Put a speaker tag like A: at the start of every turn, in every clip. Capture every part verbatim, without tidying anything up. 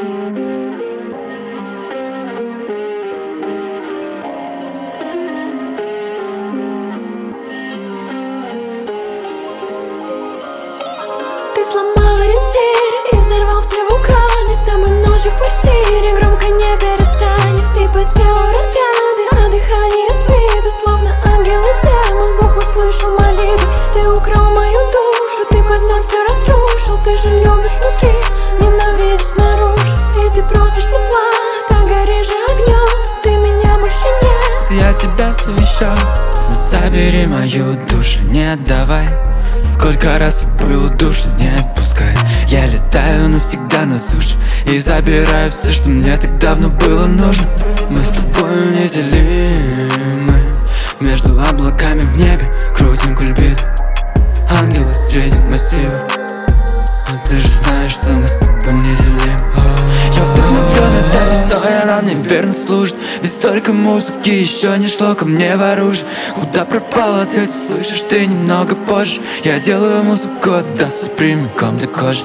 A: Ты сломал ориентир и взорвал все вулканы. С тобой ночью в квартире громко не перестанет. И по телу разряды, а дыхание спит. Словно ангел и демон, Бог услышал молитву. Ты украл мою душу, ты под ноль все разрушил. Ты же любишь внутри, ненавидишь снаружи. И ты просишь тепла, так гори же огнем. Ты меня больше нет,
B: я тебя все еще. Забери мою душу, не отдавай. Сколько раз я был душен, не отпускай. Я летаю навсегда на суше и забираю все, что мне так давно было нужно. Мы с тобой неделимы, между облаками в небе крутим кульбит. Ангелы среди массива, но ты же знаешь, что мы с тобой неделимы. Я вдохновлен этой весной, она мне верно служит. Ведь столько музыки еще не шло ко мне в оружие. Куда пропала ты, ты слышишь, ты немного позже. Я делаю музыку, отдастся прямиком для кожи.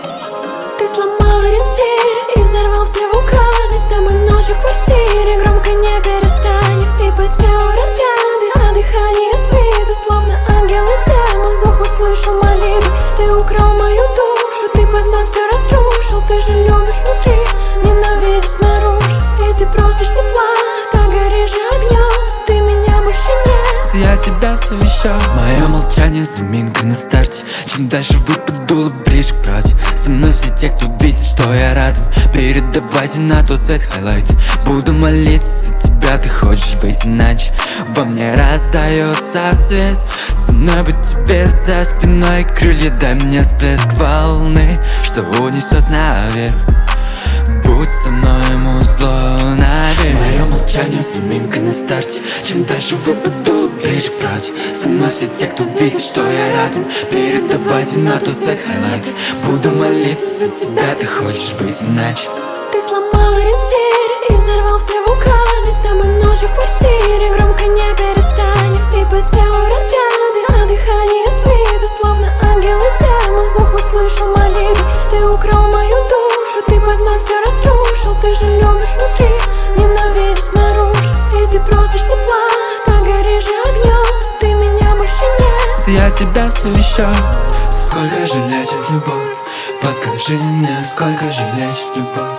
A: Ты сломал ориентир и взорвал все вулканы. С тобой ночью в квартире громко не перестанет. И по телу разряды, а дыхание спит. Словно ангел и демон, Бог услышал молитву. Ты украл мою душу, ты под ноль все разрушил. Ты же любишь внутри, ненавидишь снаружи. И ты просишь тепла, так гори же огнем. Ты меня больше нет,
B: я тебя все еще. Мое молчание заминка на старте. Чем дальше выпад дуло, ближе к правде. Со мной все те, кто видит, что я рядом. Передавайте на тот свет хайлайты. Буду молиться за тебя, ты хочешь быть иначе. Во мне раздается свет. Со мной быть тебе за спиной крылья. Дай мне всплеск волны, что унесет наверх. Будь со мной, ему зло наверх. Мое молчание заминка на старте. Чем дальше выпад дуло, ближе к правде. Со мной все те, кто видит, что я рядом. Передавайте на тот свет хайлайт. Буду молиться за тебя, ты хочешь быть иначе.
A: ты сломал ориентир и взорвал все вулканы. С тобой ночью в квартире громко не перестанет. И по телу разряды, а дыхание спит. Словно ангел и демон, Бог услышал молитву. Ты украл мою душу, ты под ноль все разрушил. Ты же любишь внутри, ненавидишь снаружи. И ты просишь тепла, так гори же огнем. Ты меня больше нет,
B: я тебя все еще. Сколько же лечит любовь? Подскажи мне, сколько же лечит любовь?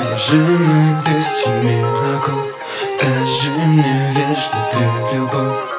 B: Одержимый тысячами оков. Скажи мне, веришь ли ты в любовь?